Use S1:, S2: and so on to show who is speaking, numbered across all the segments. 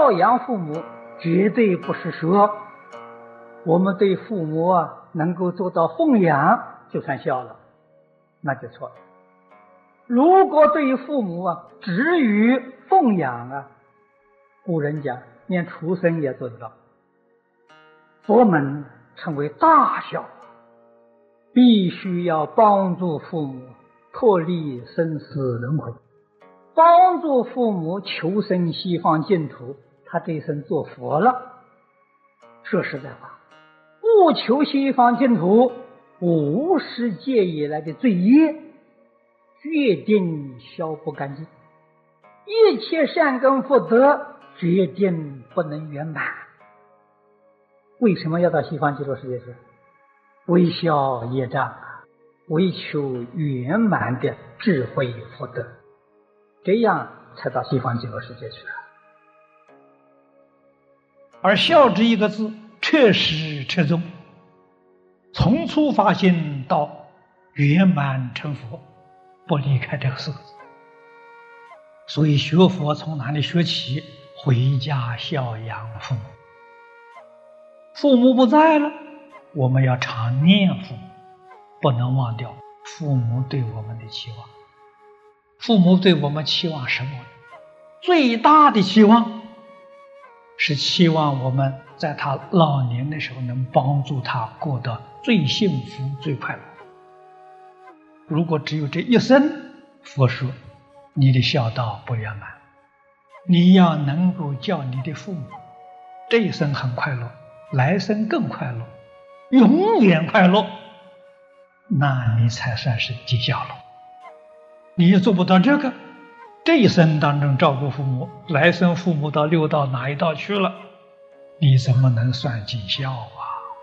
S1: 孝养父母绝对不是说我们对父母能够做到奉养就算孝了，那就错了。如果对于父母只于奉养古人讲连畜生也做得到。佛门称为大孝，必须要帮助父母脱离生死轮回，帮助父母求生西方净土，他这一生做佛了。说实在话，不求西方净土，50劫以来的罪业决定消不干净，一切善根福德决定不能圆满。为什么要到西方极乐世界去？为消业障，为求圆满的智慧福德，这样才到西方极乐世界去了。
S2: 而孝这一个字彻始彻终，从初发心到圆满成佛，不离开这个4个字。所以学佛从哪里学起？回家孝养父母。父母不在了，我们要常念父母，不能忘掉父母对我们的期望。父母对我们期望什么？最大的期望是期望我们在他老年的时候能帮助他过得最幸福最快乐。如果只有这一生，佛说你的孝道不圆满。你要能够叫你的父母这一生很快乐，来生更快乐，永远快乐，那你才算是尽孝了。你也做不到这个，这一生当中照顾父母，来生父母到六道哪一道去了，你怎么能算尽孝啊？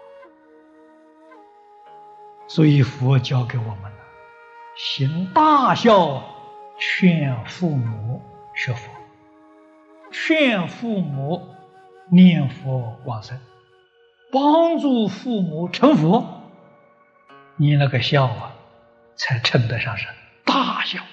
S2: 所以佛教给我们了行大孝，劝父母学佛，劝父母念佛往生，帮助父母成佛，你那个孝才称得上是大孝。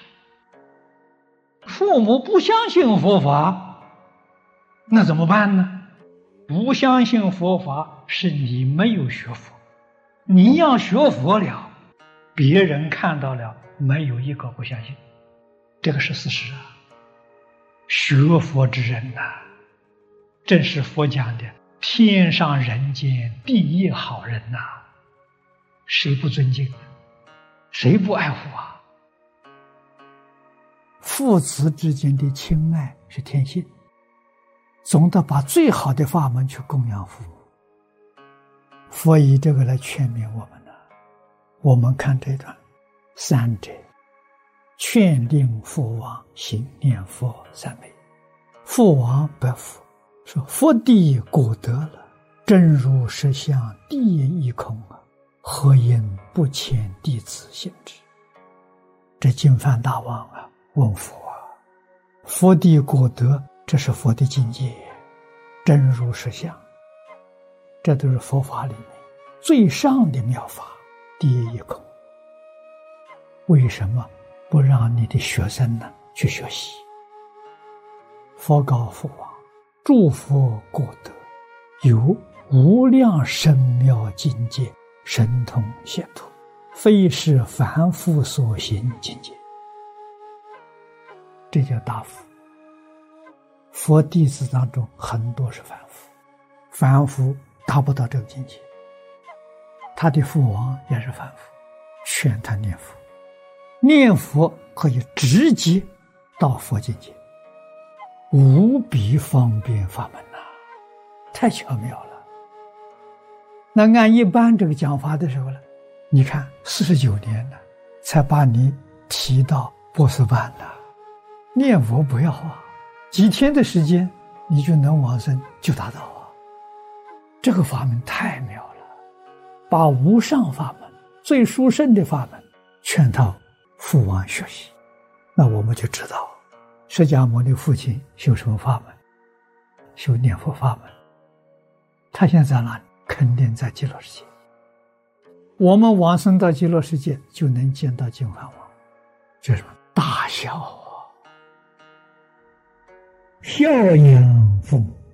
S2: 父母不相信佛法，那怎么办呢？不相信佛法是你没有学佛，你要学佛了，别人看到了没有一个不相信，这个是事实啊。学佛之人正是佛讲的天上人间第一好人谁不尊敬，谁不爱护啊？
S3: 父子之间的亲爱是天性，总得把最好的法门去供养父母。佛以这个来劝勉我们我们看这段三者，劝令父王行念佛三昧。父王白佛说：“佛地果得了，真如实相，地亦空何因不遣弟子行之？”这净饭大王问佛佛地果得，这是佛的境界，真如实相，这都是佛法里面最上的妙法，地亦空。为什么不让你的学生去学习？佛告父王：“诸佛果得，有无量深妙境界，神通显突，非是凡夫所行境界。”这叫大福。佛弟子当中很多是凡夫，凡夫达不到这个境界。他的父王也是凡夫，劝他念佛，念佛可以直接到佛境界，无比方便法门太巧妙了。那按一般这个讲法的时候你看49年了，才把你提到博士班了。念佛不要几天的时间你就能往生，就达到这个法门太妙了，把无上法门最殊胜的法门劝到父王学习。那我们就知道释迦牟尼父亲修什么法门？修念佛法门。他现在在哪里？肯定在极乐世界。我们往生到极乐世界就能见到净饭王，这是大孝孝养父母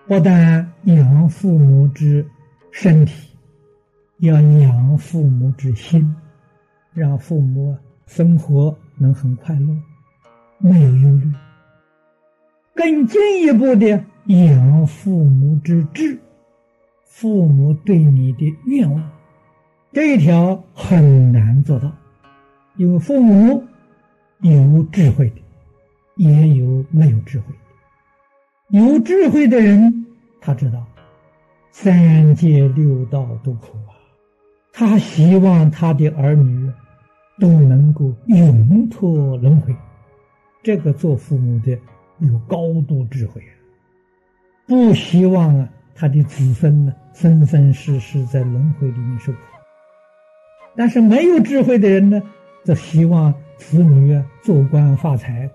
S3: 不但养父母之身体，要养父母之心，让父母生活能很快乐，没有忧虑。更进一步的养父母之志，父母对你的愿望，这一条很难做到。因为父母有智慧的，也有没有智慧的。有智慧的人，他知道三界六道都苦啊，他希望他的儿女都能够永脱轮回。这个做父母的有高度智慧啊，不希望他的子孙生生世世在轮回里面受苦。但是没有智慧的人呢，则希望子女做官发财，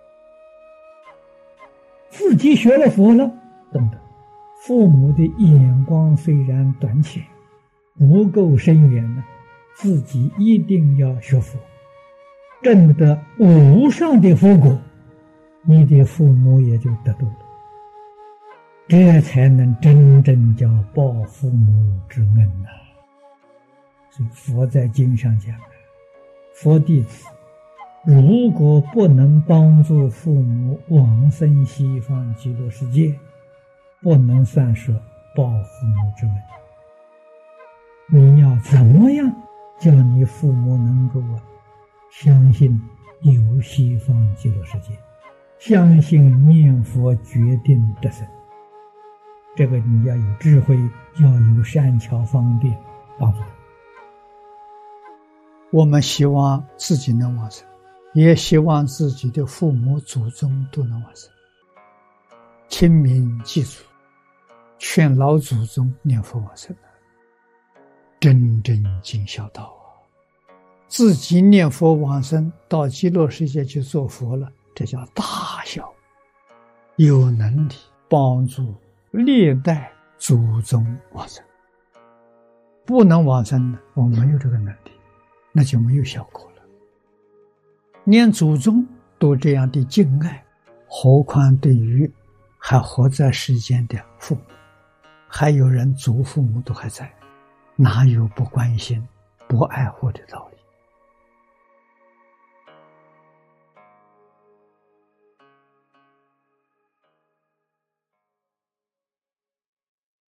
S3: 自己学了佛了等等。父母的眼光虽然短浅，不够深远自己一定要学佛，证得无上的佛果，你的父母也就得度了。这才能真正叫报父母之恩呐。所以佛在经上讲，佛弟子如果不能帮助父母往生西方极乐世界，不能算是报父母之恩。你要怎么样叫你父母能够相信有西方极乐世界，相信念佛决定得生？这个你要有智慧，要有善巧方便帮助他。我们希望自己能往生，也希望自己的父母祖宗都能往生。亲民祭祖，劝老祖宗念佛往生，真正尽孝道啊！自己念佛往生，到极乐世界去做佛了，这叫大孝。有能力帮助历代祖宗往生，不能往生呢，我们没有这个能力，那就没有效果了。连祖宗都这样的敬爱，何况对于还活在世间的父母，还有人祖父母都还在，哪有不关心不爱护的道理？